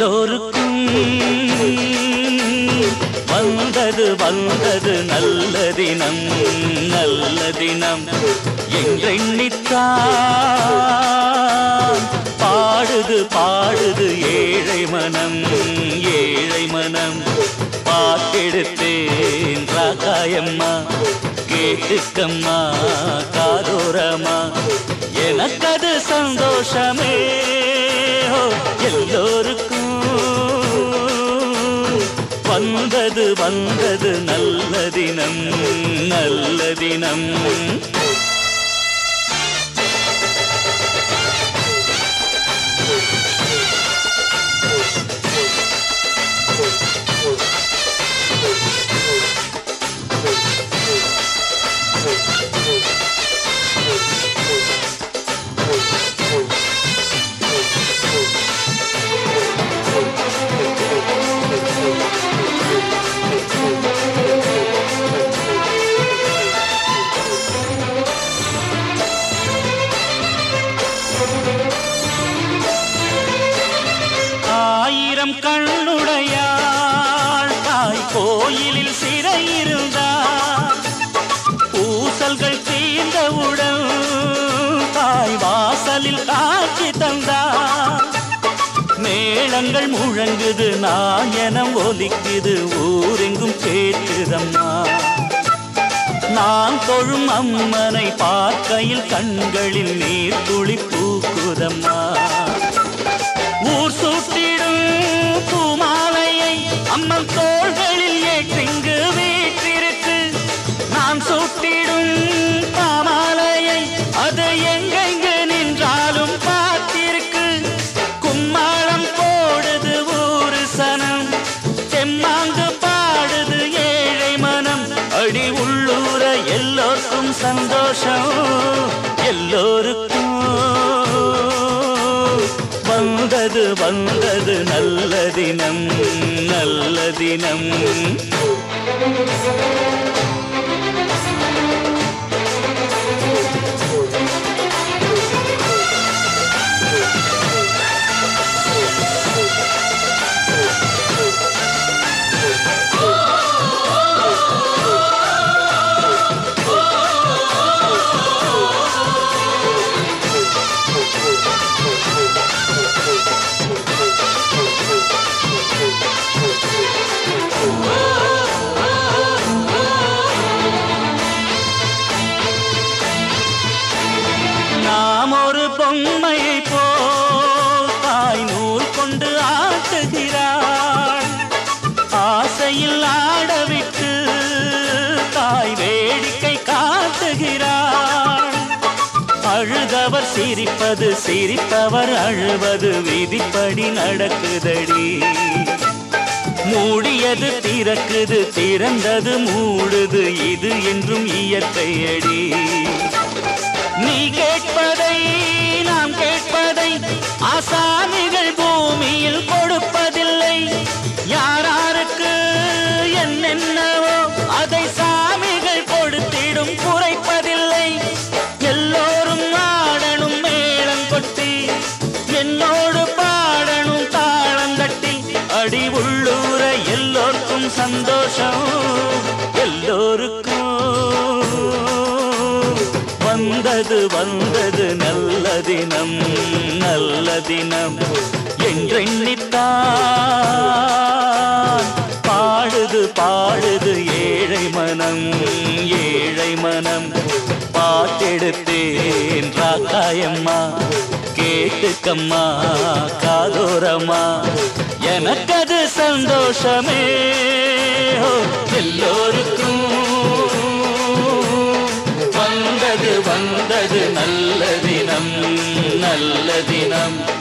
எல்லோருக்கும் வந்தது வந்தது நல்ல தினம் நல்ல தினம் என்றெண்ணித்தான் பாடுது பாடுது ஏழை மனம் ஏழை மனம். பாட்டெடுத்தேன் ராகாயம்மா கேட்டுக்கம்மா காதோரமா எனக்கது சந்தோஷமே. எல்லோருக்கும் வந்தது வந்தது நல்ல தினம் நல்ல தினம். ஆயிரம் கண்ணுடையாள் தாய் கோயிலில் சிறையிருந்தார். பூசல்கள் தீர்ந்தவுடன் தாய் வாசலில் காட்சி தந்தார். மேளங்கள் முழங்குது நாயனம் ஒலிக்குது ஊரெங்கும் கேட்குதம்மா. நான் தொழும் அம்மனை பார்க்கையில் கண்களில் நீர் துளி பூக்குதம்மா. ஊர் சூட்டிடும் பூமாலையை அம்மன் தோள்களில் ஏற்றிங்கு வீற்றிருக்கு. நான் சூட்டிடும் பாமாலையை அது எங்கெங்கு நின்றாலும் பார்த்திருக்கு. கும்மாளம் போடுது ஊரு சனம் தெம்மாங்கு பாடுது ஏழை மனம். அடி உள்ளூர எல்லோருக்கும் சந்தோஷம் எல்லோருக்கும் வந்தது வந்தது நல்ல தினம் நல்ல தினம். நாம் ஒரு பொம்மையை போல் தாய் நூல் கொண்டு ஆட்டுகிறாள். ஆசையில் ஆடவிட்டு தாய் வேடிக்கை காட்டுகிறாள். அழுதவர் சிரிப்பது சிரிப்பவர் அழுவது விதிப்படி நடக்குதடி. மூடியது திறக்குது திறந்தது மூடுது இது என்றும் இயற்கையடி. நீ கேட்பதை நாம் கேட்பதை ஆசாமிகள் பூமியில் கொடுப்பதில்லை. யாராருக்கு என்னென்னவோ அதை சாமிகள் கொடுத்திடும் குறைப்பதில்லை. எல்லோரும் ஆடணும் மேளம் கொட்டி என்னோடு பாடணும் தாளங்கட்டி. அடி உள்ளூர எல்லோருக்கும் சந்தோஷம் எல்லோருக்கும் வந்தது வந்தது நல்ல தினம் நல்ல தினம் என்றெண்ணித்தான் பாடுது பாடுது ஏழை மனம் ஏழை மனம். பாட்டெடுத்தேன் ராகாயம்மா கேட்டுக்கம்மா காதோரமா எனக்கது சந்தோஷமே. எல்லோருக்கும் வந்தது வந்தது நல்ல தினம் நல்ல தினம்.